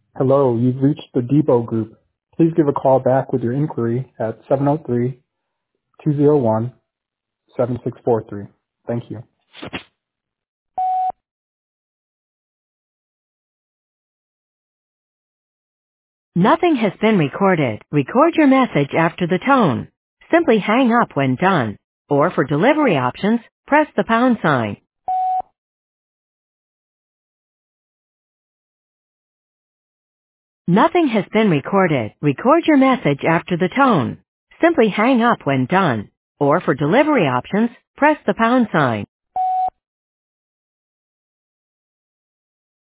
Hello, you've reached the Depot Group. Please give a call back with your inquiry at 703-201-7643. Thank you. Nothing has been recorded. Record your message after the tone. Simply hang up when done. Or for delivery options, press the pound sign. Nothing has been recorded. Record your message after the tone. Simply hang up when done. Or for delivery options, press the pound sign.